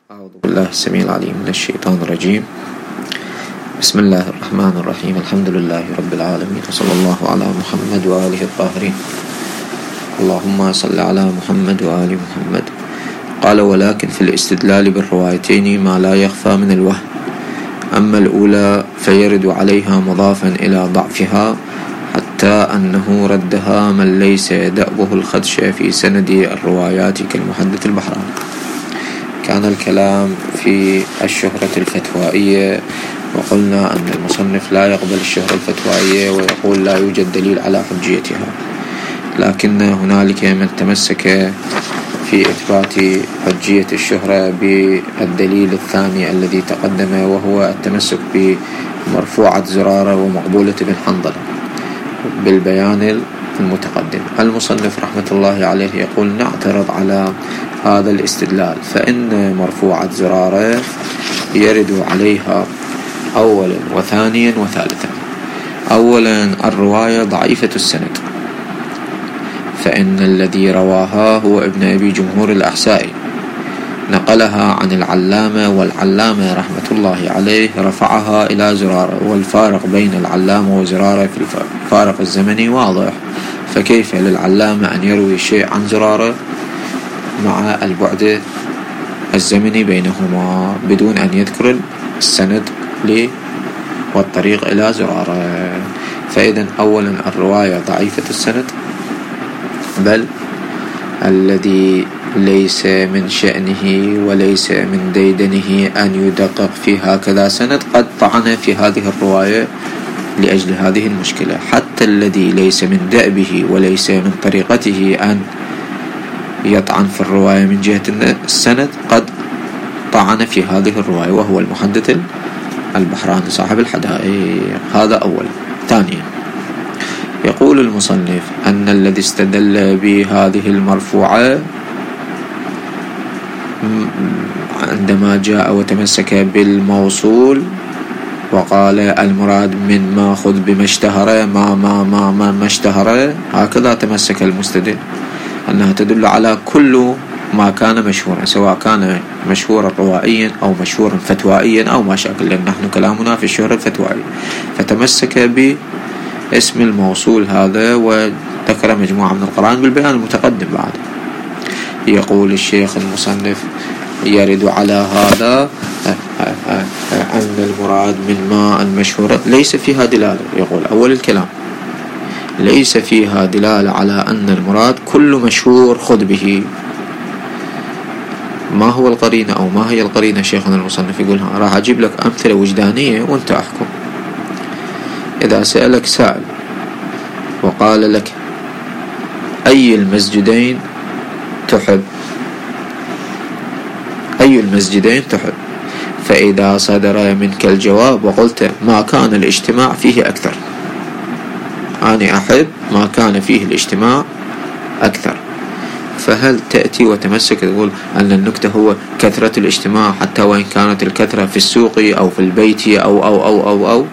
أعوذ بالله السميع العليم من الشيطان الرجيم. بسم الله الرحمن الرحيم. الحمد لله رب العالمين، وصلى الله على محمد وآله الطاهرين. اللهم صل على محمد وآل محمد. قال: ولكن في الاستدلال بالروايتين ما لا يخفى من الوهم. أما الأولى فيرد عليها مضافا إلى ضعفها حتى أنه ردها من ليس يدأبه الخدش في سند الروايات كالمحدث البحراني. كان الكلام في الشهرة الفتوائية، وقلنا أن المصنف لا يقبل الشهرة الفتوائية ويقول لا يوجد دليل على حجيتها، لكن هنالك من تمسك في إثبات حجية الشهرة بالدليل الثاني الذي تقدم، وهو التمسك بمرفوعة زرارة ومقبولة بن حنظلة بالبيان المتقدم. المصنف رحمة الله عليه يقول: نعترض على هذا الاستدلال، فإن مرفوعة زرارة يرد عليها أولا وثانيا وثالثا. أولا الرواية ضعيفة السند، فإن الذي رواها هو ابن أبي جمهور الأحسائي، نقلها عن العلامة، والعلامة رحمة الله عليه رفعها إلى زرارة، والفارق بين العلامة وزرارة في الفارق الزمني واضح، فكيف للعلامة أن يروي شيء عن زرارة مع البعد الزمني بينهما بدون أن يذكر السند والطريق إلى زرارة؟ فإذا أولا الرواية ضعيفة السند، بل الذي ليس من شأنه وليس من ديدنه أن يدقق في هكذا سند قد طعن في هذه الرواية لأجل هذه المشكلة. حتى الذي ليس من دأبه وليس من طريقته أن يطعن في الرواية من جهة السند قد طعن في هذه الرواية، وهو المحدث البحراني صاحب الحدائق. هذا أولا. ثانيا يقول المصنف أن الذي استدل بهذه المرفوعة عندما جاء وتمسك بالموصول وقال المراد من ما خذ بما اشتهر ما اشتهر، هكذا تمسك المستدل، أنها تدل على كل ما كان مشهورا، سواء كان مشهورا روائيا أو مشهورا فتوائيا أو ما شاكل، لأن نحن كلامنا في الشهرة الفتوائية. فتمسك باسم الموصول هذا وذكر مجموعة من القرائن بالبيان المتقدم بعد. يقول الشيخ المصنف: يرد على هذا أن المراد من ما المشهورة ليس فيها دلالة. يقول أول الكلام: ليس فيها دلالة على أن المراد كل مشهور خذ به. ما هو القرينة أو ما هي القرينة؟ شيخنا المصنف يقول راح أجيب لك أمثلة وجدانية وانت أحكم. إذا سألك سائل وقال لك أي المسجدين تحب، أي المسجدين تحب، فإذا صدر منك الجواب وقلت ما كان الاجتماع فيه أكثر، أنا أحب ما كان فيه الاجتماع أكثر، فهل تأتي وتمسك تقول أن النكتة هو كثرة الاجتماع حتى وإن كانت الكثرة في السوق أو في البيت أو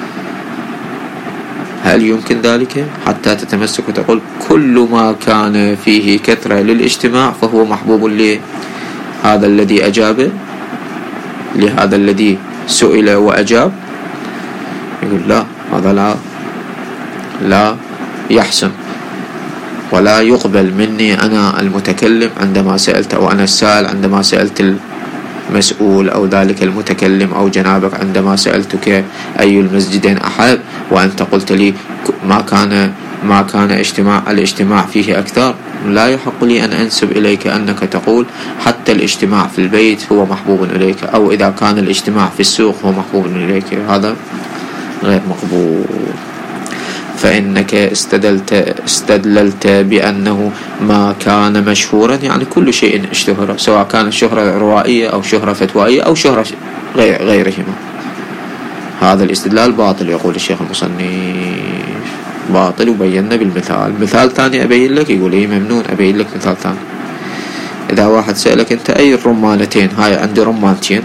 هل يمكن ذلك؟ حتى تتمسك وتقول كل ما كان فيه كثرة للاجتماع فهو محبوب لهذا الذي أجاب، لهذا الذي سئل وأجاب. يقول لا، هذا لا يحسن ولا يقبل مني أنا المتكلم عندما سألت، أو أنا السائل عندما سألت المسؤول أو ذلك المتكلم أو جنابك عندما سألتك أي المسجدين أحب، وأنت قلت لي ما كان الاجتماع فيه أكثر. لا يحق لي أن أنسب إليك أنك تقول حتى الاجتماع في البيت هو محبوب إليك، أو إذا كان الاجتماع في السوق هو محبوب إليك. هذا غير مقبول، فإنك استدللت بأنه ما كان مشهورا، يعني كل شيء اشتهر، سواء كان شهرة روائية أو شهرة فتوائية أو شهرة غيرهما. هذا الاستدلال باطل. يقول الشيخ المصنف باطل، وبينا بالمثال. مثال ثاني أبين لك. يقول إيه ممنون، أبين لك مثال ثاني. إذا واحد سألك أنت أي الرمانتين، هاي عندي رمانتين،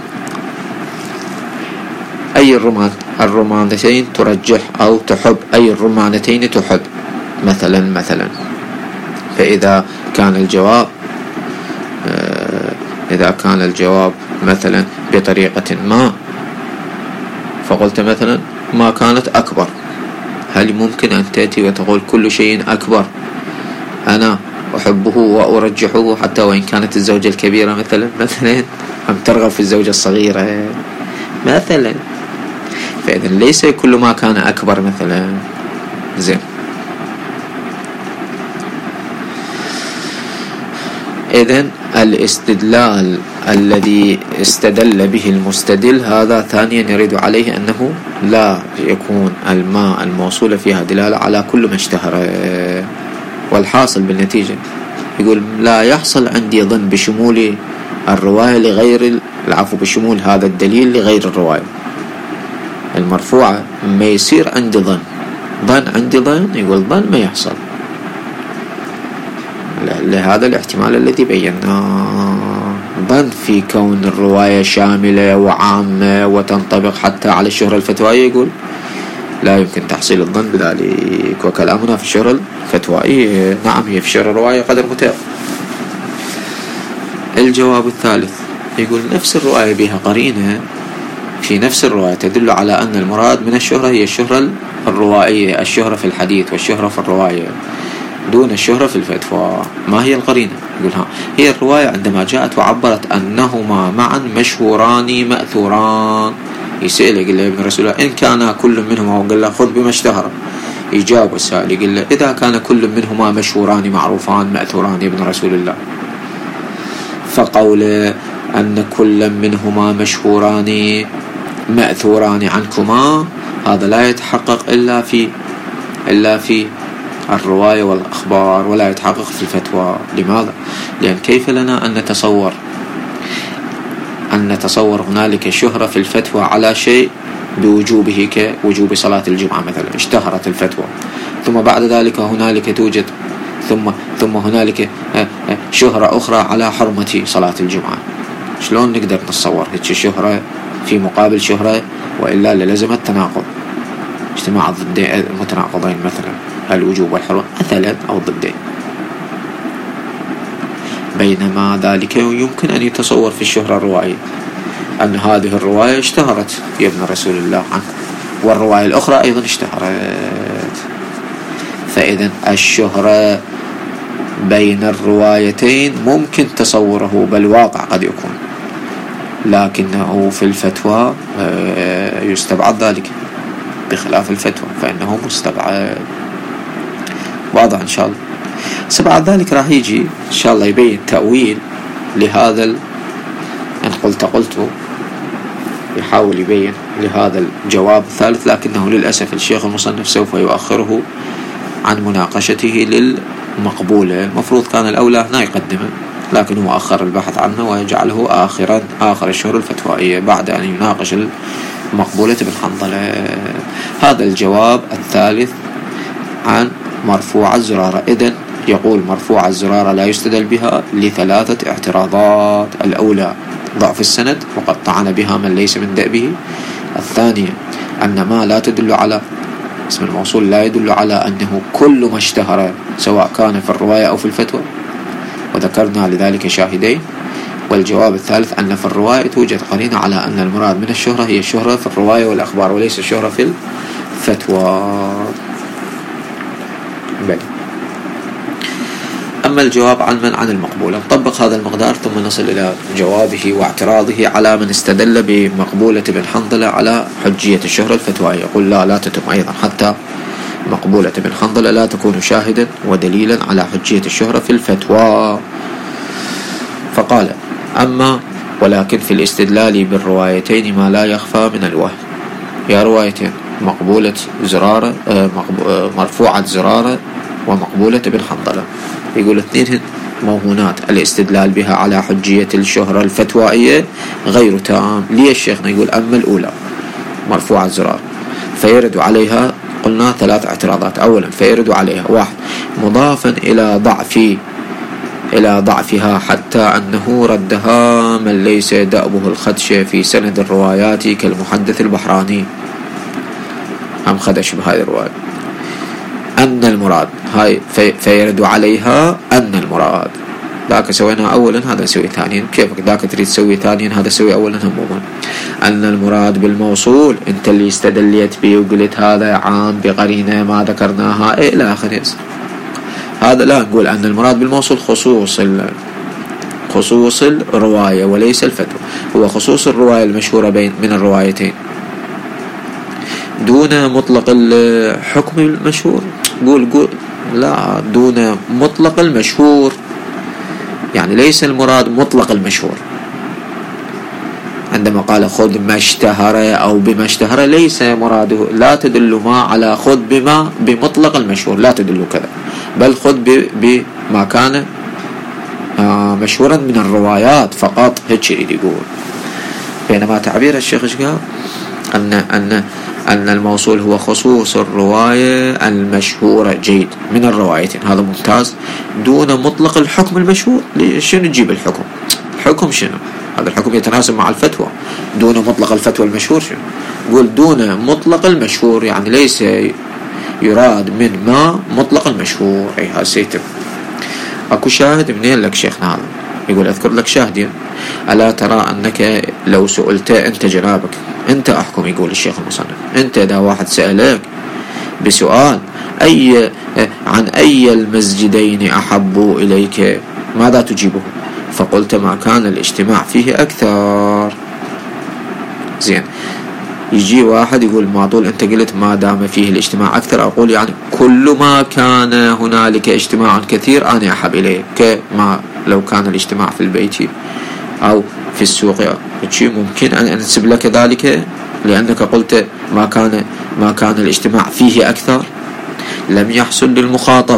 أي الرمانتين ترجح أو تحب، أي الرمانتين تحب مثلا. فإذا كان الجواب إذا كان الجواب مثلا بطريقة ما، فقلت مثلا ما كانت أكبر، هل ممكن أن تأتي وتقول كل شيء أكبر أنا أحبه وأرجحه حتى وإن كانت الزوجة الكبيرة مثلا أم ترغب في الزوجة الصغيرة مثلا؟ فإذا ليس كل ما كان أكبر مثلا. زين، إذن الاستدلال الذي استدل به المستدل هذا ثانيا يرد عليه أنه لا يكون الماء الموصول فيها دلالة على كل ما اشتهر. والحاصل بالنتيجة يقول لا يحصل عندي ظن بشمول الرواية لغير بشمول هذا الدليل لغير الرواية المرفوعة، ما يصير عندي ظن عندي ظن، يقول ظن ما يحصل لهذا الاحتمال الذي بيناه. ظن في كون الرواية شاملة وعامة وتنطبق حتى على الشهرة الفتوائية، يقول لا يمكن تحصيل الظن بذلك، وكلامنا في الشهرة الفتوائية نعم هي في شهرة الرواية قدر متأخر. الجواب الثالث يقول نفس الرواية بها قرينة في نفس الرواية تدل على أن المراد من الشهرة هي الشهرة الروائية، الشهرة في الحديث والشهرة في الرواية دون الشهرة في الفتوى. ما هي القرينة؟ يقول هي الرواية عندما جاءت وعبرت أنهما معا مشهوران مأثوران. يسأل يقول له ابن رسول الله إن كان كل منهما، وقال له خذ بما اشتهر. يجاب السائل يقول له إذا كان كل منهما مشهوران معروفان مأثوران يا ابن رسول الله، فقول أن كل منهما مشهوران مأثوران عنكما هذا لا يتحقق إلا في الرواية والأخبار، ولا يتحقق في الفتوى. لماذا؟ لأن كيف لنا أن نتصور هنالك شهرة في الفتوى على شيء بوجوبه كوجوب صلاة الجمعة مثلا، اشتهرت الفتوى، ثم بعد ذلك هنالك توجد ثم هنالك شهرة أخرى على حرمة صلاة الجمعة. شلون نقدر نتصور هيك شهرة في مقابل شهرة؟ وإلا للزم التناقض، اجتماع ضدين متناقضين مثلا الوجوب والحرمة مثلا أو ضدين، بينما ذلك يمكن أن يتصور في الشهرة الروائية أن هذه الرواية اشتهرت يا ابن رسول الله عنك، والرواية الأخرى أيضا اشتهرت. فإذا الشهرة بين الروايتين ممكن تصوره، بل واقع قد يكون، لكنه في الفتوى يستبعد ذلك، بخلاف الفتوى فإنه مستبعد. واضح إن شاء الله. بعد ذلك راح يجي إن شاء الله يبين تأويل لهذا إن قلت يحاول يبين لهذا الجواب الثالث، لكنه للأسف الشيخ المصنف سوف يؤخره عن مناقشته للمقبولة. المفروض كان الأولى هنا يقدمه، لكن هو أخر البحث عنه ويجعله آخر الشهور الفتوائية بعد أن يناقش المقبولة بن حنظلة. هذا الجواب الثالث عن مرفوع الزرارة. إذن يقول مرفوع الزرارة لا يستدل بها لثلاثة اعتراضات: الأولى ضعف السند وقد طعن بها من ليس من دأبه. الثانية أن ما لا تدل على اسم الموصول لا يدل على أنه كل ما اشتهر سواء كان في الرواية أو في الفتوى، وذكرنا لذلك شاهدين. والجواب الثالث أن في الرواية توجد قرينة على أن المراد من الشهرة هي الشهرة في الرواية والأخبار وليس الشهرة في الفتوى. أما الجواب عن المقبولة، نطبق هذا المقدار ثم نصل إلى جوابه واعتراضه على من استدل بمقبولة بن حنظلة على حجية الشهرة الفتوائية. يقول لا تتم أيضا حتى مقبولة بن حنظلة لا تكون شاهدا ودليلا على حجية الشهرة في الفتوى. فقال أما ولكن في الاستدلال بالروايتين ما لا يخفى من الوهم. يا روايتين مقبولة زرارة مرفوعة زرارة ومقبولة بن حنظلة، يقول اثنين موهونات الاستدلال بها على حجية الشهرة الفتوائية غير تام. ليه الشيخنا يقول أما الأولى مرفوعة زرارة فيرد عليها قلنا ثلاث اعتراضات. أولا فيرد عليها: واحد مضافا إلى ضعفها حتى أنه ردها من ليس دأبه الخدشة في سند الروايات كالمحدث البحراني، هم خدش بهذه الرواية. أن المراد هاي فيرد عليها أن المراد ذاك سويناه أولا هذا نسوي ثانيا، كيفك ذاك تريد تسوي ثانيا هذا سوي أولا هموما. أن المراد بالموصول أنت اللي استدليت به وقلت هذا عام بقرينة ما ذكرناها إلى آخره. هذا لا نقول أن المراد بالموصول خصوص الرواية وليس الفتوى، هو خصوص الرواية المشهورة من الروايتين دون مطلق الحكم المشهور. قول لا، دون مطلق المشهور، يعني ليس المراد مطلق المشهور. عندما قال خذ ما اشتهر أو بما اشتهر ليس مراده، لا تدل ما على خذ بما بمطلق المشهور، لا تدل كذا، بل خذ بما كان مشهورا من الروايات فقط، هيك يريد يقول. بينما تعبير الشيخ ايش قال؟ أن الموصول هو خصوص الرواية المشهورة جيد من الروايتين، هذا ممتاز، دون مطلق الحكم المشهور. شنو تجيب الحكم؟ الحكم شنو؟ هذا الحكم يتناسب مع الفتوى. دون مطلق الفتوى المشهور شنو؟ قول دون مطلق المشهور، يعني ليس يراد من ما مطلق المشهور. أي هذا سيتم. أكو شاهد منين لك شيخنا هذا؟ يقول أذكر لك شاهدين. ألا ترى أنك لو سئلت أنت جنابك أنت أحكم، يقول الشيخ المصنف، أنت إذا واحد سألك بسؤال عن أي المسجدين أحب إليك ماذا تجيبه؟ فقلت ما كان الاجتماع فيه أكثر. زين، يجي واحد يقول ما طول أنت قلت ما دام فيه الاجتماع أكثر، أقول يعني كل ما كان هنالك اجتماع كثير أنا أحب إليه، كما لو كان الاجتماع في البيت أو في السوق. ممكن أن أنسب لك ذلك لأنك قلت ما كان الاجتماع فيه أكثر. لم يحصل للمخاطب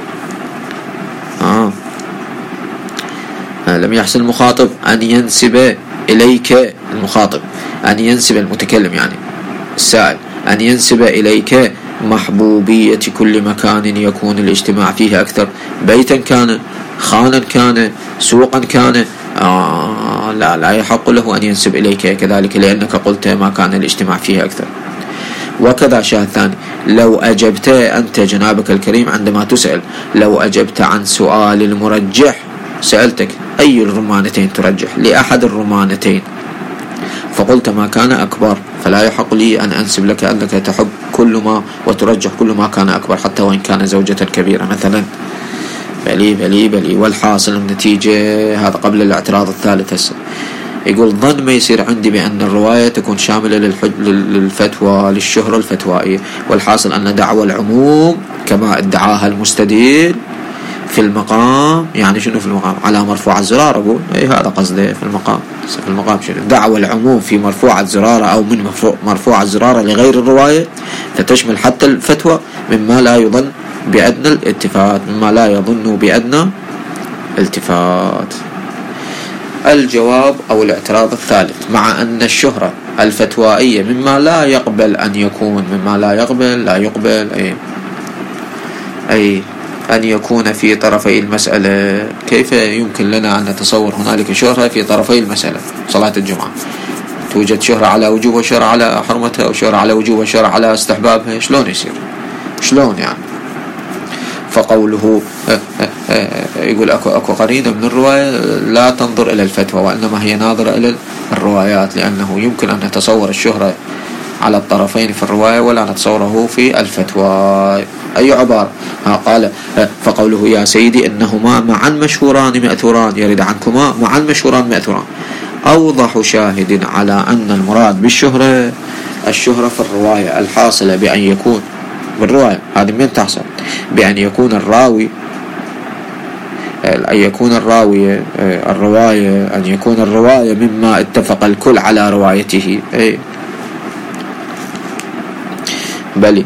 لم يحصل المخاطب أن ينسب إليك، المخاطب أن ينسب المتكلم يعني السائل أن ينسب إليك محبوبية كل مكان يكون الاجتماع فيه أكثر، بيتا كان، خانا كان، سوقا كان، لا يحق له أن ينسب إليك كذلك لأنك قلت ما كان الاجتماع فيه أكثر. وكذا شاهد ثاني، لو أجبت أنت جنابك الكريم عندما تسأل، لو أجبت عن سؤال المرجح، سألتك أي الرمانتين ترجح لأحد الرمانتين فقلت ما كان أكبر، فلا يحق لي أن أنسب لك أنك تحب كل ما وترجح كل ما كان أكبر حتى وإن كان زوجة كبيرة مثلا. بلي والحاصل النتيجة هذا قبل الاعتراض الثالث. هسه يقول ظن ما يصير عندي بأن الرواية تكون شاملة للفتوى للشهرة الفتوائية، والحاصل أن دعوى العموم كما ادعاها المستدل في المقام، يعني شنو في المقام؟ على مرفوع الزرار. أقول هذا قصده في المقام شنو؟ دعوى العموم في مرفوع الزرار أو من مرفوع الزرار لغير الرواية، فتشمل حتى الفتوى مما لا يظن بأدنى الالتفات، مما لا يظن بأدنى التفات. الجواب أو الاعتراض الثالث، مع أن الشهرة الفتوائية مما لا يقبل أن يكون، مما لا يقبل أي أن يكون في طرفي المسألة. كيف يمكن لنا أن نتصور هنالك شهرة في طرفي المسألة؟ صلاة الجمعة توجد شهرة على وجوب وشهرة على حرمتها، أو شهرة على وجوب وشهرة على استحبابها، شلون يصير؟ شلون يعني؟ فقوله يقول أكو قرينة من الرواية لا تنظر إلى الفتوى وإنما هي ناظرة إلى الروايات، لأنه يمكن أن نتصور الشهرة على الطرفين في الرواية ولا نتصوره في الفتوى. أي عبارة؟ قال فقوله يا سيدي إنهما معا مشهوران مأثوران، يرد عنكما معا مشهوران مأثوران، أوضح شاهد على أن المراد بالشهرة الشهرة في الرواية الحاصلة بأن يكون بالرواية هذه من تحصل بأن يكون الراوي أن يكون الرواية مما اتفق الكل على روايته. بلي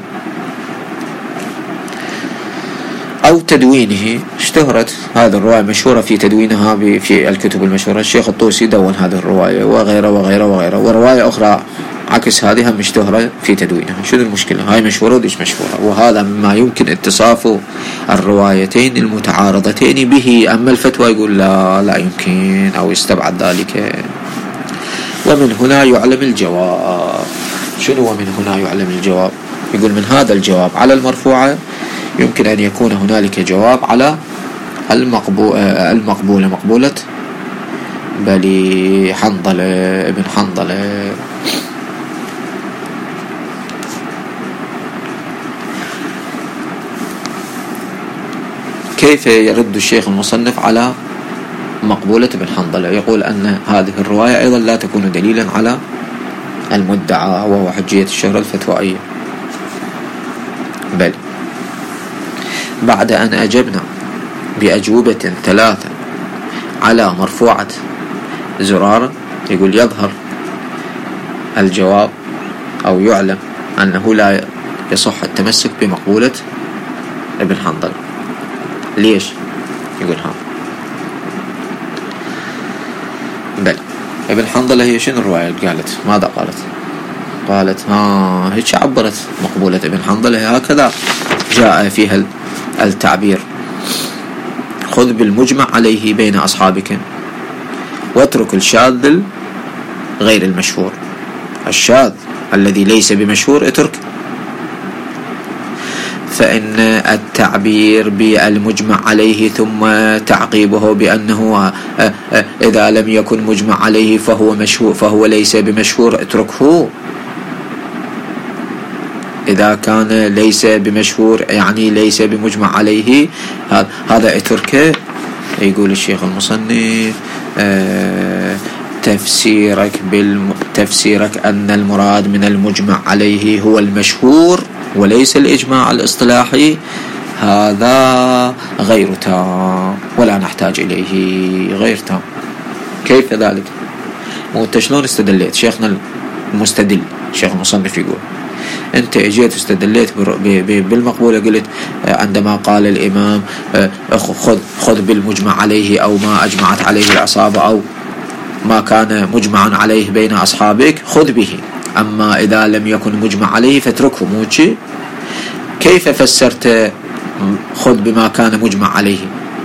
أو تدوينه، اشتهرت هذه الرواية مشهورة في تدوينها في الكتب المشهورة، الشيخ الطوسي دون هذه الرواية وغيره، ورواية أخرى عكس هذه هم مشتهرة في تدوينها. شو المشكلة؟ هاي مشهورة وديش مشهورة، وهذا مما يمكن اتصاف الروايتين المتعارضتين به. أما الفتوى يقول لا يمكن أو يستبعد ذلك. ومن هنا يعلم الجواب. شنو ومن هنا يعلم الجواب؟ يقول من هذا الجواب على المرفوعة يمكن أن يكون هنالك جواب على المقبولة مقبولة بني حنظلة ابن حنظلة. كيف يرد الشيخ المصنف على مقبولة ابن حنظلة؟ يقول أن هذه الرواية أيضا لا تكون دليلا على المدعى وهو حجية الشهرة الفتوائية، بل بعد أن أجبنا بأجوبة 3 على مرفوعة زرارة، يقول يظهر الجواب أو يعلم أنه لا يصح التمسك بمقبولة ابن حنظلة. ليش؟ يقول ها بل ابن حنظلة هي شنو الرواية قالت؟ ماذا قالت هيك عبرت مقبولة ابن حنظلة هكذا جاء فيها التعبير: خذ بالمجمع عليه بين أصحابك واترك الشاذ غير المشهور. الشاذ الذي ليس بمشهور اترك. فإن التعبير بالمجمع عليه ثم تعقيبه بأنه إذا لم يكن مجمع عليه فهو مشهور فهو ليس بمشهور اتركه. إذا كان ليس بمشهور يعني ليس بمجمع عليه هذا اتركه. يقول الشيخ المصنف تفسيرك أن المراد من المجمع عليه هو المشهور وليس الإجماع الاصطلاحي، هذا غير تام ولا نحتاج إليه غير تام. كيف ذلك؟ وانت شلون استدليت؟ شيخنا المستدل الشيخ المصنف يقول انت اجيت استدليت بالمقبولة، قلت عندما قال الإمام خذ بالمجمع عليه أو ما أجمعت عليه العصابة أو ما كان مجمعا عليه بين أصحابك خذ به، أما إذا لم يكن مجمع عليه فاتركه. موشي كيف فسرت خذ بما كان مجمع عليه؟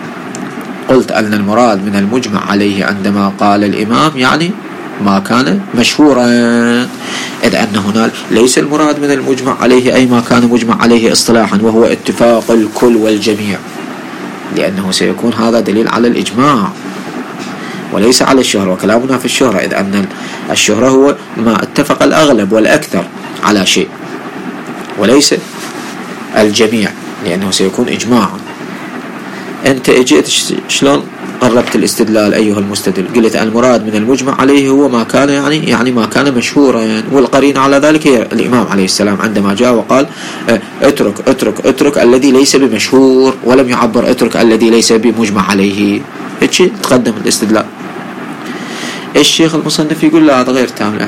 قلت أن المراد من المجمع عليه عندما قال الإمام يعني ما كان مشهورا، إذ أن هنا ليس المراد من المجمع عليه أي ما كان مجمع عليه اصطلاحا وهو اتفاق الكل والجميع، لأنه سيكون هذا دليل على الإجماع وليس على الشهرة، وكلامنا في الشهرة، إذ أن الشهرة هو ما اتفق الأغلب والأكثر على شيء وليس الجميع، لأنه سيكون إجماعا. أنت اجيت شلون قربت الاستدلال أيها المستدل؟ قلت المراد من المجمع عليه هو ما كان يعني ما كان مشهورا، والقرين على ذلك هي الإمام عليه السلام عندما جاء وقال اترك الذي ليس بمشهور، ولم يعبر اترك الذي ليس بمجمع عليه. هيك تقدم الاستدلال. الشيخ المصنف يقول لا هذا غير تام،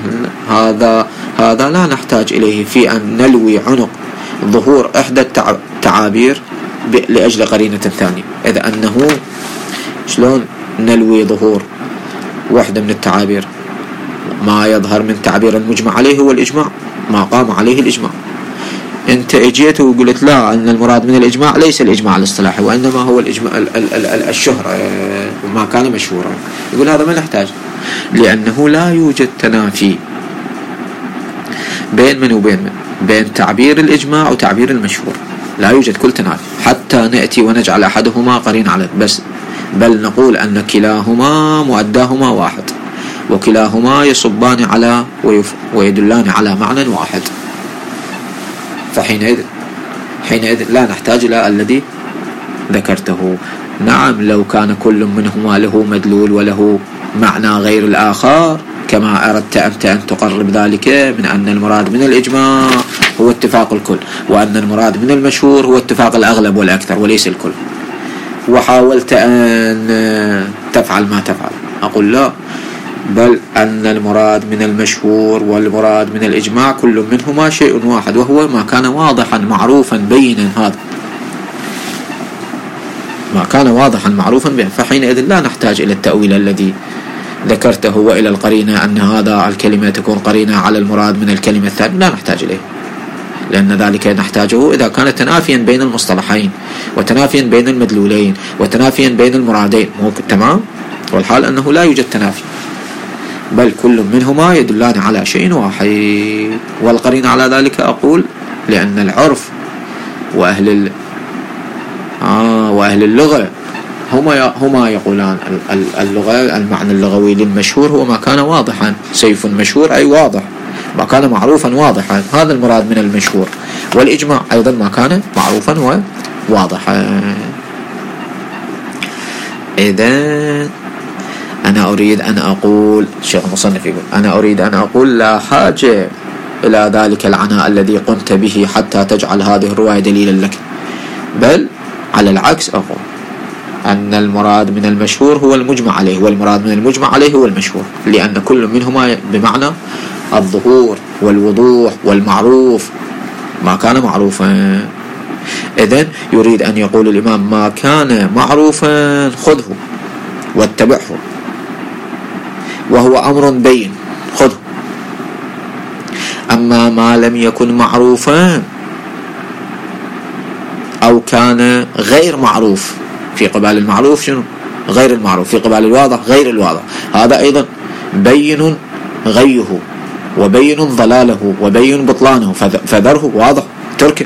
هذا لا نحتاج إليه في أن نلوي عنق ظهور إحدى التعابير لأجل قرينة ثانية، إذا أنه شلون نلوي ظهور واحدة من التعابير؟ ما يظهر من تعبير المجمع عليه هو الإجماع، ما قام عليه الإجماع. انت اجيت وقلت لا ان المراد من الإجماع ليس الإجماع الاصطلاحي وإنما هو الإجماع الشهرة وما كان مشهورا. يقول هذا ما نحتاج، لأنه لا يوجد تنافي بين من وبين من، بين تعبير الإجماع وتعبير المشهور لا يوجد كل تنافي حتى نأتي ونجعل أحدهما قرين على بس، بل نقول أن كلاهما مؤداهما واحد وكلاهما يصبان على ويدلان على معنى واحد. فحينئذ لا نحتاج إلى الذي ذكرته. نعم لو كان كل منهما له مدلول وله معنى غير الآخر كما أردت أنت أن تقرب ذلك من أن المراد من الإجماع هو اتفاق الكل وأن المراد من المشهور هو اتفاق الأغلب والأكثر وليس الكل، وحاولت أن تفعل ما تفعل، أقول لا، بل أن المراد من المشهور والمراد من الإجماع كل منهما شيء واحد وهو ما كان واضحا معروفا بينا، هذا ما كان واضحا معروفا بينا. فحينئذ لا نحتاج إلى التأويل الذي ذكرته وإلى القرينة أن هذا الكلمة تكون قرينة على المراد من الكلمة الثانية، لا نحتاج إليه، لأن ذلك نحتاجه إذا كان تنافيا بين المصطلحين وتنافيا بين المدلولين وتنافيا بين المرادين. تمام؟ والحال أنه لا يوجد تنافي، بل كل منهما يدلان على شيء واحد. والقرين على ذلك أقول لأن العرف وأهل اللغة هما يقولان اللغة المعنى اللغوي للمشهور هو ما كان واضحا. سيف مشهور أي واضح، ما كان معروفا واضحا، هذا المراد من المشهور. والإجماع أيضا ما كان معروفا وواضحا. إذا أنا أريد أن أقول، الشيخ المصنف يقول أنا أريد أن أقول لا حاجة إلى ذلك العناء الذي قمت به حتى تجعل هذه الرواية دليلا لك، بل على العكس أقول أن المراد من المشهور هو المجمع عليه، والمراد من المجمع عليه هو المشهور، لأن كل منهما بمعنى الظهور والوضوح والمعروف، ما كان معروفا. إذن يريد أن يقول الإمام ما كان معروفا خذه واتبعه، وهو أمر بين خذه. أما ما لم يكن معروفا أو كان غير معروف، في قبال المعروف شنو؟ غير المعروف، في قبال الواضح غير الواضح، هذا أيضا بين غيه وبين ضلاله وبين بطلانه، فذره واضح تركه.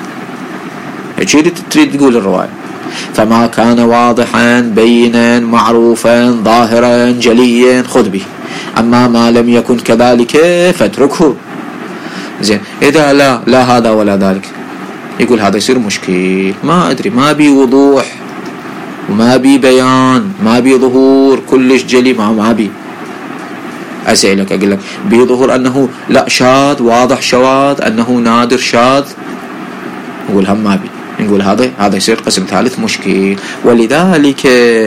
تريد تقول الرواية فما كان واضحا بينا معروفا ظاهرا جليا خذ به، أما ما لم يكن كذلك فاتركه. زين، إذا لا هذا ولا ذلك، يقول هذا يصير مشكل. ما أدري، ما بي وضوح وما بي بيان، ما بي ظهور كلش جلي، ما بي. أسألك أقول لك بيظهر أنه لا شاذ واضح شواذ، أنه نادر شاذ، نقول هم ما بي، نقول هذا يصير قسم ثالث مشكل. ولذلك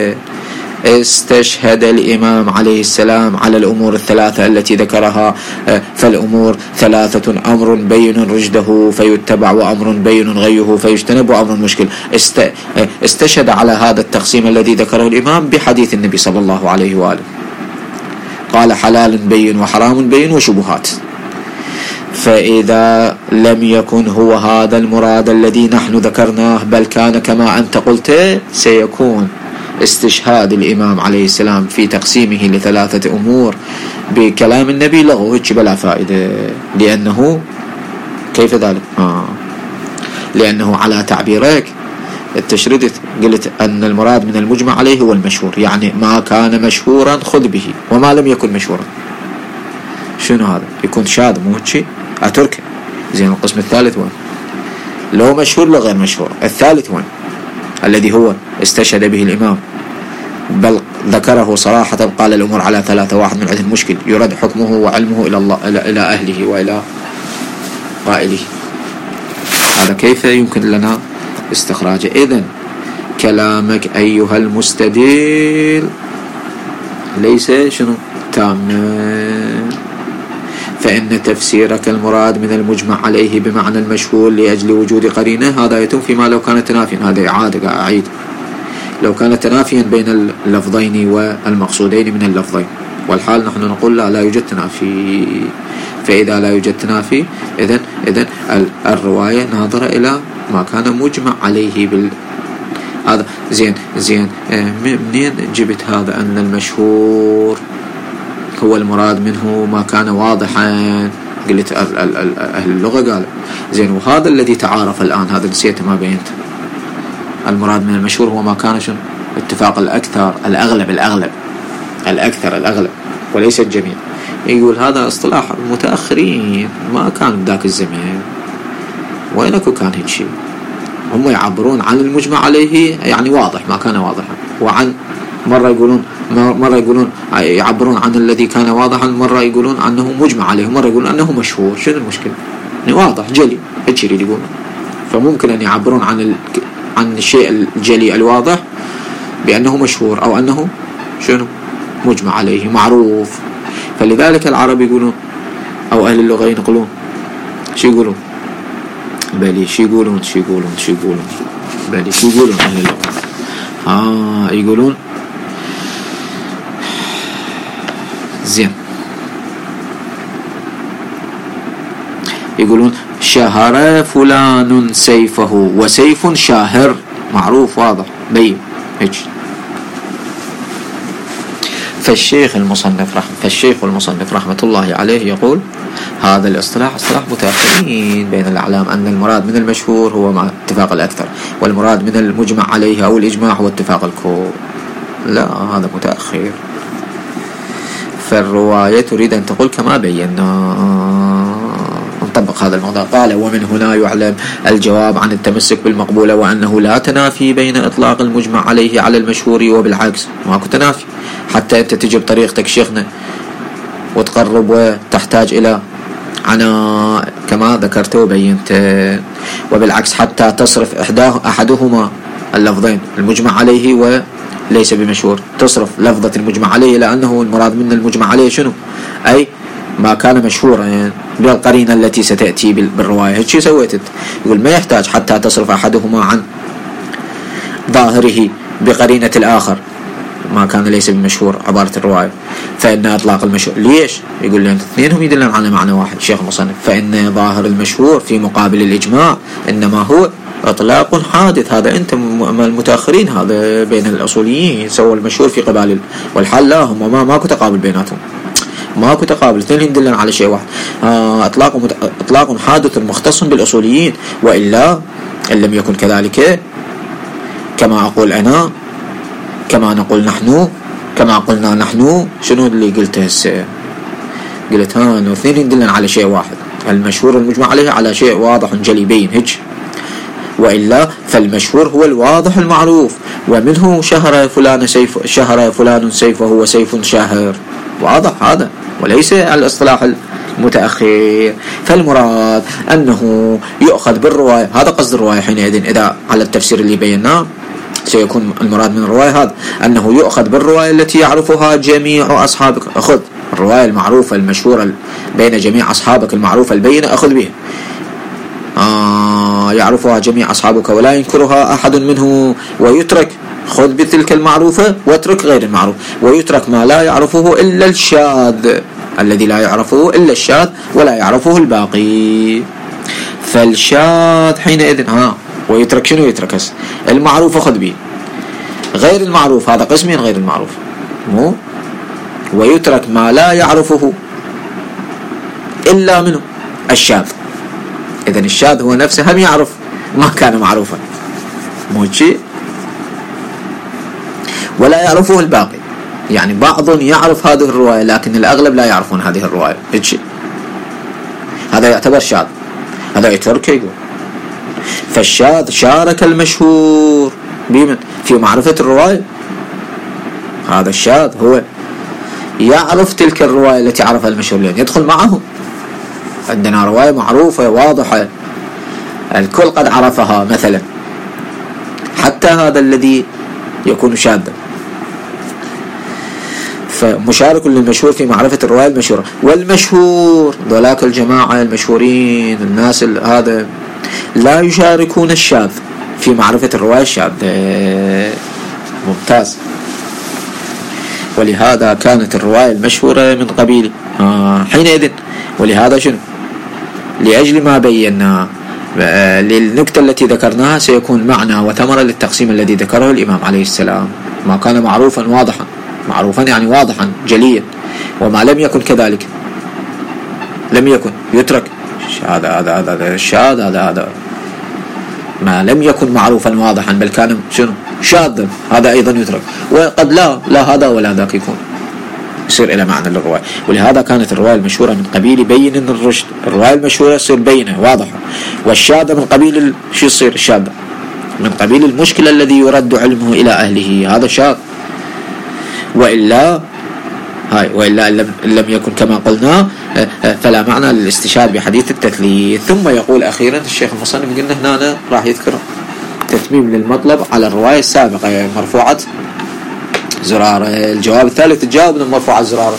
استشهد الإمام عليه السلام على الأمور الثلاثة التي ذكرها، فالأمور ثلاثة: أمر بين رشده فيتبع، وأمر بين غيه فيجتنب، وأمر مشكل. استشهد على هذا التقسيم الذي ذكره الإمام بحديث النبي صلى الله عليه وآله، قال حلال بين وحرام بين وشبهات. فإذا لم يكن هو هذا المراد الذي نحن ذكرناه، بل كان كما أنت قلت، سيكون استشهاد الإمام عليه السلام في تقسيمه لثلاثة أمور بكلام النبي لغو بلا فائدة. لأنه كيف ذلك؟ لأنه على تعبيرك التشريد قلت أن المراد من المجمع عليه هو المشهور، يعني ما كان مشهورا خذ به، وما لم يكن مشهورا شنو هذا؟ يكون شاذ، مو هيك؟ أتركه. زين، القسم الثالث وين؟ لو مشهور لو غير مشهور. الثالث وين؟ الذي هو استشهد به الإمام، بل ذكره صراحة، قال الأمور على ثلاثة: واحد من عندهم مشكل يرد حكمه وعلمه إلى الله، إلى أهله وإلى قائله. هذا كيف يمكن لنا استخراجه؟ إذن كلامك أيها المستدل ليس شنو تاما، فإن تفسيرك المراد من المجمع عليه بمعنى المشهور لأجل وجود قرينه، هذا يتم فيما لو كان تنافيا. هذا إعادة أعيد، لو كان تنافيا بين اللفظين والمقصودين من اللفظين، والحال نحن نقول لا يوجد تنافي. فإذا لا يوجد تنافي، إذن الرواية ناظرة إلى ما كان مجمع عليه هذا. زين منين جبت هذا أن المشهور هو المراد منه ما كان واضحا؟ قلت أهل اللغة قالوا. زين، وهذا الذي تعارف الآن، هذا نسيت ما بينت. المراد من المشهور هو ما كان شنو؟ اتفاق الأكثر، الأغلب وليس الجميع. يقول هذا اصطلاح المتأخرين، ما كان ذاك الزمان، وينك كان هيك شيء. هم يعبرون عن المجمع عليه يعني واضح، ما كان واضحا، وعن مرة يقولون يعبرون عن الذي كان واضحا، مرة يقولون عنه مجمع عليه، مرة يقولون عنه مشهور. شنو المشكلة؟ يعني واضح جلي، هيك يريد يقول. فممكن أن يعبرون عن الشيء الجلي الواضح بأنه مشهور، أو أنه شنو؟ مجمع عليه معروف. فلذلك العرب يقولون، أو أهل اللغة ينقلون، شو يقولون؟ بلي شو يقولون بلي شو يقولون أهل اللغة؟ يقولون زين، يقولون شهر فلان سيفه، وسيف شاهر، معروف واضح بين هيك. فالشيخ المصنف رحمة الله عليه يقول هذا الاصطلاح اصطلاح متأخرين بين الأعلام، أن المراد من المشهور هو مع اتفاق الأكثر، والمراد من المجمع عليه أو الإجماع هو اتفاق الكل. لا، هذا متأخر. فالرواية تريد أن تقول كما بينا، نطبق هذا الموضوع. قال: ومن هنا يعلم الجواب عن التمسك بالمقبولة، وأنه لا تنافي بين إطلاق المجمع عليه على المشهور وبالعكس، ماكو تنافي. حتى أنت تجي بطريقتك شيخنا وتقرب وتحتاج إلى عناء كما ذكرت وبينت، وبالعكس حتى تصرف أحدهما اللفظين المجمع عليه وليس بمشهور، تصرف لفظة المجمع عليه لأنه المراد من المجمع عليه شنو؟ أي ما كان مشهورا يعني بالقرينة التي ستأتي بالرواية. هيك سويت. يقول ما يحتاج حتى تصرف أحدهما عن ظاهره بقرينة الآخر ما كان ليس بمشهور عبارة الرواية، فإن أطلاق المشهور ليش؟ يقول لأن اثنينهم يدلون على معنى واحد. شيخ المصنف: فإن ظاهر المشهور في مقابل الإجماع إنما هو إطلاق حادث. هذا أنت المتأخرين، هذا بين الأصوليين سووا المشهور في قبال، والحال لا، هم ماكو تقابل بيناتهم، ماكو تقابل، اثنين يدلون على شيء واحد. إطلاق حادث مختص بالأصوليين، وإلا إن لم يكن كذلك كما أقول أنا، كما نقول نحن، كما قلنا نحن، شنو اللي قلته هسه؟ قلت انه اثنين يدلن على شيء واحد، المشهور والمجمع عليه على شيء واضح جلي بين هج، وإلا فالمشهور هو الواضح المعروف، ومنه شهر فلان سيفه وسيف شاهر، واضح هذا، وليس الاصطلاح المتأخر. فالمراد أنه يؤخذ بالرواية، هذا قصد الرواية حينئذ إذا على التفسير اللي بيناه سيكون المراد من الرواية هذا أنه يؤخذ بالرواية التي يعرفها جميع أصحابك. أخذ الرواية المعروفة المشهورة بين جميع أصحابك المعروفة البينة، أخذ بها، يعرفها جميع أصحابك ولا ينكرها أحد منه، ويترك، خذ بتلك المعروفة واترك غير المعروف، ويترك ما لا يعرفه إلا الشاذ، الذي لا يعرفه إلا الشاذ ولا يعرفه الباقي. فالشاذ حينئذ ويترك شنو؟ يترك المعروف خذ به، غير المعروف هذا قسمين غير المعروف، مو ويترك ما لا يعرفه إلا منه الشاذ. إذن الشاذ هو نفسه هم يعرف ما كان معروفا، مو شيء، ولا يعرفه الباقي، يعني بعض يعرف هذه الرواية لكن الأغلب لا يعرفون هذه الرواية، هذا يعتبر شاذ، هذا يترك. يقول فالشاذ شارك المشهور بمن في معرفة الرواية، هذا الشاذ هو يعرف تلك الرواية التي عرفها المشهور، لأن يدخل معهم. عندنا رواية معروفة واضحة الكل قد عرفها مثلا، حتى هذا الذي يكون شاذا، فمشارك للمشهور في معرفة الرواية المشهورة. والمشهور ذولاك الجماعة المشهورين الناس هذا لا يشاركون الشاذ في معرفة الرواية الشاذة. ممتاز. ولهذا كانت الرواية المشهورة من قبيل حينئذ، ولهذا شنو؟ لأجل ما بينا للنكتة التي ذكرناها سيكون معنى وثمرة للتقسيم الذي ذكره الإمام عليه السلام. ما كان معروفا واضحا، معروفا يعني واضحا جليا، وما لم يكن كذلك لم يكن يترك. هذا الشاذ، هذا ما لم يكن معروفا واضحا بل كان شنو؟ شاذا، هذا أيضا يترك. وقد لا هذا ولا ذاك يكون، يصير إلى معنى للرواية. ولهذا كانت الرواية المشهورة من قبيل بين الرشد، الرواية المشهورة يصير بينة واضحة، والشاذة من قبيل شو يصير؟ الشاذة من قبيل المشكلة الذي يرد علمه إلى أهله، هذا شاذ. وإلا إن لم يكن كما قلنا فلا معنى للاستشهاد بحديث التثليث. ثم يقول أخيرا الشيخ المصنف، قلنا هنا راح يذكر تتميم للمطلب على الرواية السابقة مرفوعة زرارة. الجواب الثالث تجاوب من مرفوعة زرارة.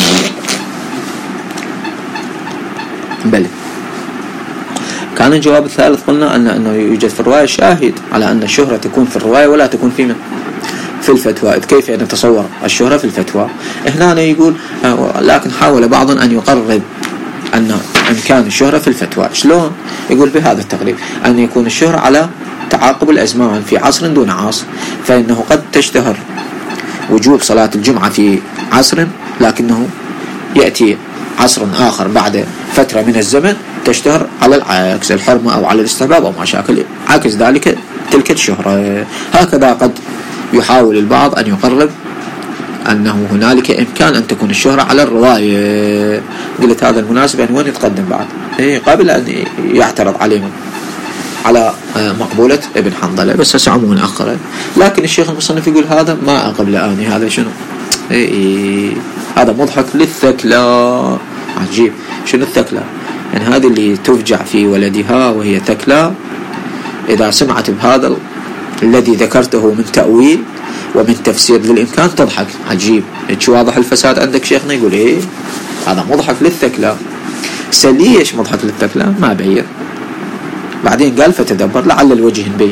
بل كان الجواب الثالث قلنا أنه يوجد في الرواية شاهد على أن الشهرة تكون في الرواية ولا تكون في الفتوى. كيف نتصور الشهرة في الفتوى؟ هنا يقول لكن حاول بعض أن يقرب أن كان الشهرة في الفتوى. شلون؟ يقول بهذا التقريب أن يكون الشهرة على تعاقب الأزمان في عصر دون عصر، فإنه قد تشتهر وجوب صلاة الجمعة في عصر، لكنه يأتي عصر آخر بعد فترة من الزمن تشتهر على العكس الحرمة أو على الاستحباب أو مشاكل عكس ذلك تلك الشهرة. هكذا قد يحاول البعض أن يقرب أنه هنالك إمكان أن تكون الشهرة على الرواية. قلت هذا المناسب أن وين يتقدم بعد قبل أن يعترض عليهم على مقبولة ابن حنظلة، بس هسه عموما أخره. لكن الشيخ المصنف يقول هذا ما قبل آني، هذا شنو؟ هذا مضحك للثكلى. عجيب، شنو الثكلى؟ يعني هذه اللي تفجع في ولدها وهي ثكلى، إذا سمعت بهذا الذي ذكرته من تأويل ومن تفسير للإمكان تضحك. عجيب، شو واضح الفساد عندك شيخنا؟ يقول هذا مضحك للثكلى. ليش مضحك للثكلى؟ ما بين. بعدين قال فتدبر لعل الوجه مبين.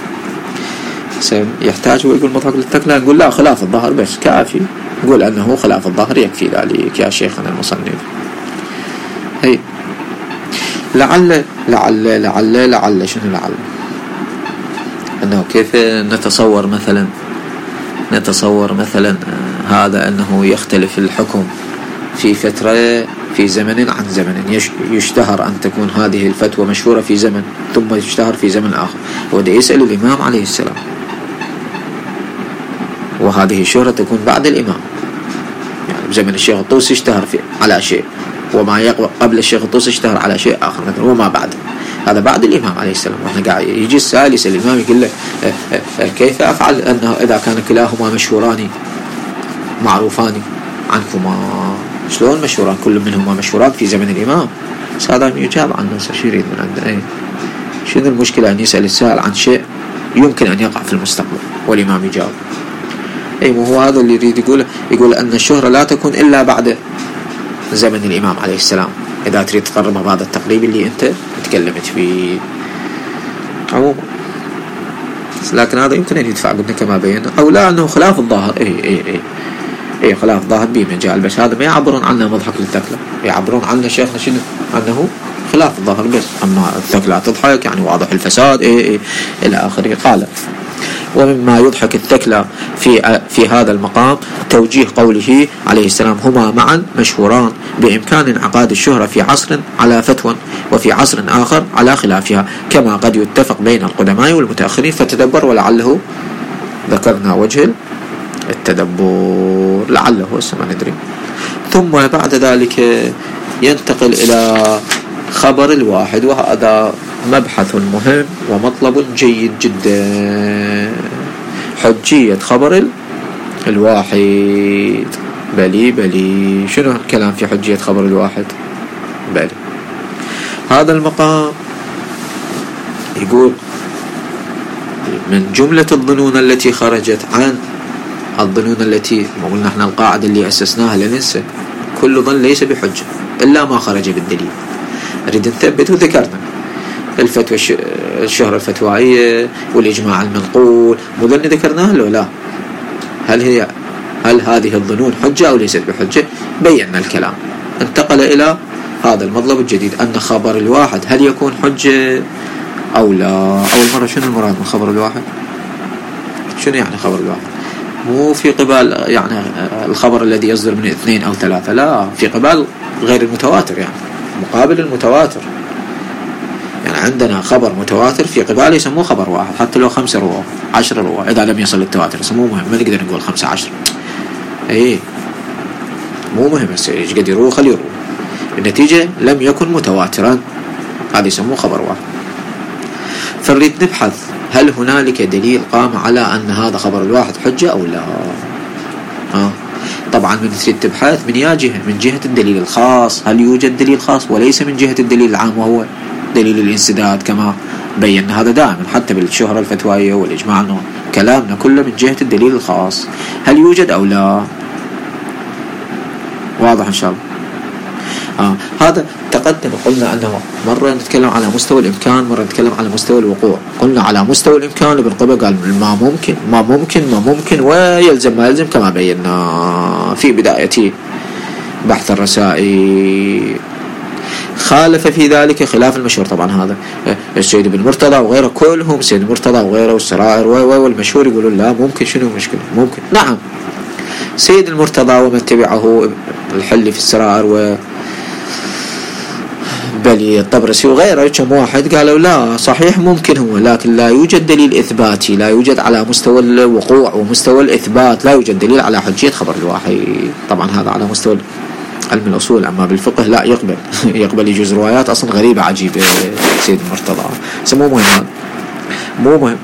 يحتاج ويقول مضحك للثكلى؟ نقول لا، خلاف الظهر بس كافي. نقول أنه خلاف الظهر يكفي ذلك يا شيخنا المصنف. لعل لعل لعل لعل شنو لعل؟ أنه كيف نتصور مثلا هذا أنه يختلف الحكم في فترة في زمن عن زمن. يشتهر أن تكون هذه الفتوى مشهورة في زمن ثم يشتهر في زمن آخر. وده يسأل الإمام عليه السلام، وهذه الشهرة تكون بعد الإمام. يعني بزمن الشيخ الطوسي اشتهر على شيء، وما قبل الشيخ الطوسي اشتهر على شيء آخر مثلا، وما بعد. هذا بعد الإمام عليه السلام. وإحنا قاعد يجي السائل يسأل الإمام يقول له كيف أفعل أنه إذا كان كلاهما مشهوران معروفان عنكما؟ شلون مشهوران؟ كل منهما مشهوران في زمن الإمام. بس هذا يجاب عنه. شو يريد من عنده؟ شنو المشكلة أن يسأل السائل عن شيء يمكن أن يقع في المستقبل والإمام يجاوب؟ مو هو هذا اللي يريد يقول أن الشهرة لا تكون إلا بعد زمن الإمام عليه السلام، إذا تريد تقرب بهذا التقريب اللي أنت تكلمت فيه عموما. لكن هذا يمكن أن يدفع قلنا كما بينا، أو لا أنه خلاف الظاهر. خلاف ظاهر بمجال، بس هذا ما يعبرون عنه مضحك للثكلى، يعبرون عنه شيخنا شنو؟ أنه خلاف الظاهر بس. أما الثكلى تضحك يعني واضح الفساد إلى آخره. قال ومما يضحك الثكلى في هذا المقام توجيه قوله عليه السلام هما معا مشهوران بإمكان انعقاد الشهرة في عصر على فتوى وفي عصر آخر على خلافها، كما قد يتفق بين القدماء والمتأخرين. فتدبر، ولعله ذكرنا وجه التدبر، لعله ما ندري. ثم بعد ذلك ينتقل إلى خبر الواحد، وهذا مبحث مهم ومطلب جيد جدا. حجية خبر الواحد. بلي شنو الكلام في حجية خبر الواحد؟ بلي هذا المقام يقول من جملة الظنون التي خرجت عن الظنون التي ما قلنا احنا القاعدة اللي أسسناها لننسى كل ظن ليس بحجة إلا ما خرج بالدليل. نريد نثبت وذكرنا الفتوى الشهرة الفتوائية والإجماع المنقول، مظن ذكرناها لو لا؟ هل هذه الظنون حجة أو ليست بحجة؟ بينا الكلام. انتقل إلى هذا المطلب الجديد، أن خبر الواحد هل يكون حجة أو لا؟ أول مرة شنو المراد من خبر الواحد؟ شنو يعني خبر الواحد؟ مو في قبال يعني الخبر الذي يصدر من 2 أو 3، لا، في قبال غير المتواتر، يعني مقابل المتواتر. يعني عندنا خبر متواتر في قبال يسموه خبر واحد، حتى لو 5 رواه 10 رواه إذا لم يصل للتواتر يسموه مهم. ما نقدر نقول 15. مو مهم بس ايش قد يروه خليه يروه، النتيجة لم يكن متواترا، هذا يسموه خبر واحد. فنريد نبحث هل هنالك دليل قام على أن هذا خبر الواحد حجة أو لا؟ طبعا من تريد تبحث من يا جهة، من جهة الدليل الخاص، هل يوجد دليل خاص، وليس من جهة الدليل العام وهو دليل الانسداد كما بينا. هذا دائما حتى بالشهرة الفتوائية والإجماع كلامنا كله من جهة الدليل الخاص، هل يوجد أو لا؟ واضح إن شاء الله. هذا تقدم قلنا أنه مرة نتكلم على مستوى الإمكان، مرة نتكلم على مستوى الوقوع. قلنا على مستوى الإمكان ابن قبة قال ما ممكن ويلزم ما يلزم كما بينا في بداية بحث الرسائل. خالف في ذلك خلاف المشهور. طبعا هذا السيد بن مرتضى وغيره كلهم، سيد مرتضى وغيره والسرائر والمشهور يقولون لا ممكن. شنو مشكلة؟ ممكن، نعم سيد المرتضى ومن تبعه الحلي في السرائر وبلي الطبرسي وغيره كم واحد قالوا لا صحيح ممكن هو، لكن لا يوجد دليل إثباتي، لا يوجد على مستوى الوقوع ومستوى الإثبات، لا يوجد دليل على حجية خبر الواحي. طبعا هذا على مستوى علم الأصول، أما بالفقه لا يقبل يجوز روايات أصلا غريبة عجيبة سيد المرتضى. مو مهم، مو مهم.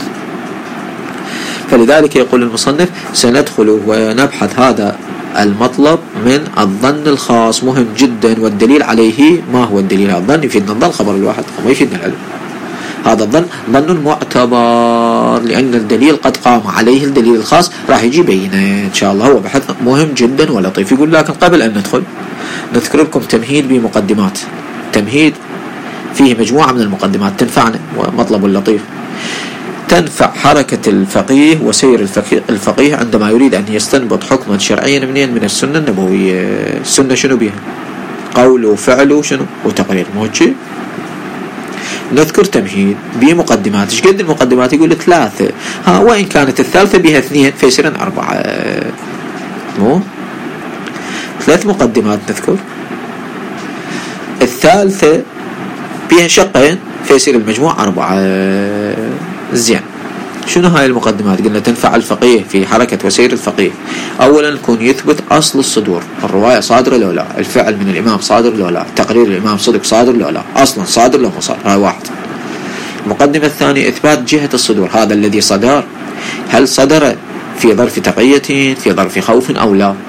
فلذلك يقول المصنف سندخل ونبحث هذا المطلب من الظن الخاص، مهم جدا. والدليل عليه ما هو الدليل؟ الظن يفيدنا الظن خبر الواحد وما يفيدنا العلم. هذا الظن ظن معتبر، لأن الدليل قد قام عليه الدليل الخاص، راح يجي بينه إن شاء الله. هو بحث مهم جدا ولطيف. يقول لكن قبل أن ندخل نذكر لكم تمهيد بمقدمات، تمهيد فيه مجموعة من المقدمات تنفعنا، ومطلب لطيف. تنفع حركة الفقيه وسير الفقيه عندما يريد أن يستنبط حكما شرعيا من السنة النبوية. السنة شنو بها؟ قول وفعل وشنو وتقرير، موجه. نذكر تمهيد بمقدمات. ايش قد المقدمات؟ يقول 3، وإن كانت الثالثة بها 2 فيصير 4. مو 3 مقدمات نذكر، الثالثة بها شقين فيصير المجموع 4. زين، شنو هاي المقدمات؟ قلنا تنفع الفقيه في حركة وسير الفقيه. أولا يكون يثبت أصل الصدور، الرواية صادرة لو لا، الفعل من الإمام صادر لو لا، تقرير الإمام صدق صادر لو لا، أصلا صادر لو ما صادر. هاي واحد. المقدمة الثانية إثبات جهة الصدور، هذا الذي صدر هل صدر في ظرف تقية في ظرف خوف أو لا.